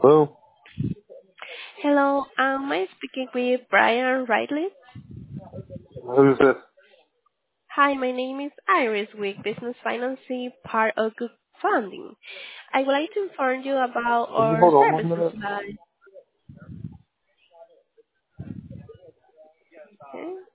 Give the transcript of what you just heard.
Hello, Hello, am I speaking with Brian Riley? who's this? Hi, my name is Iris with Business Financing, part of Good Funding. I would like to inform you about Can you our hold on 1 services minute? like, okay?